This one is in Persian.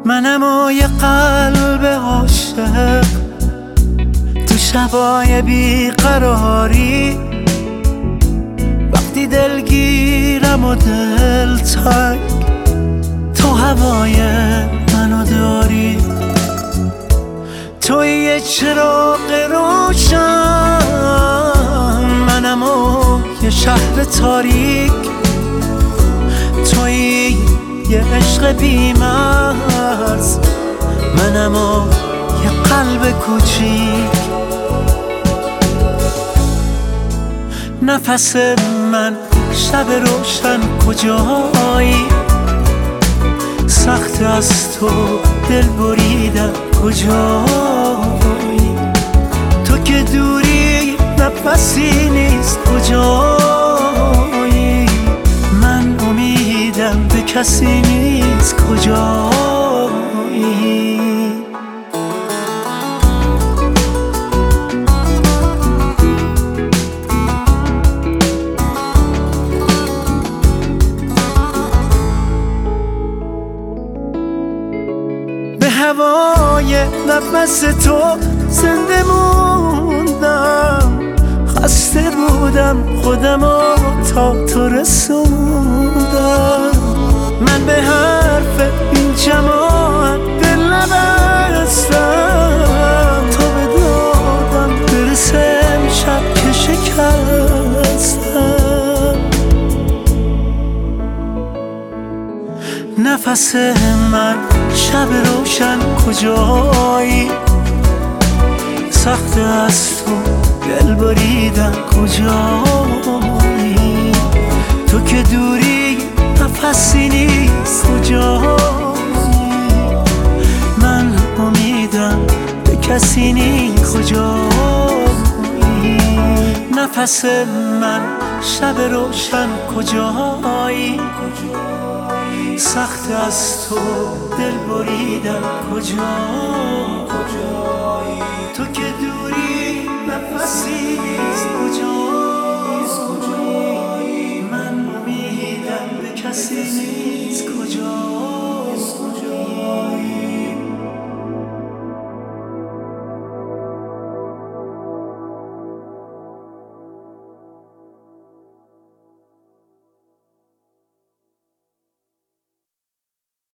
منم و یه قلب عاشق تو شبای بیقراری، وقتی دلگیرم و دل تنگ تو هوای منو داری. توی یه چراغ روشن، منم و یه شهر تاریک، توی یه عشق بی‌مرز، منم و یه قلب کوچیک. نفس من شب روشن کجایی، سخت از تو دل بریدم کجایی، تو که دوری نفسی نیست کجایی، من امیدم به کسی نیست کجایی. به هوای نفس تو زنده موندم، خسته بودم خودمو تا تو رسوندم. من به حرف این جماعت دل نبستم، تو به دادم برسه شب که شکستم. نفس من شب روشن کجایی، سخت از تو دل بریدم کجایی، تو که دوری نفسی نیست کجایی، من امیدم به کسی نیست کجایی. نفس من شب روشن کجایی، سخت از تو دل بریدم کجایی، تو که دور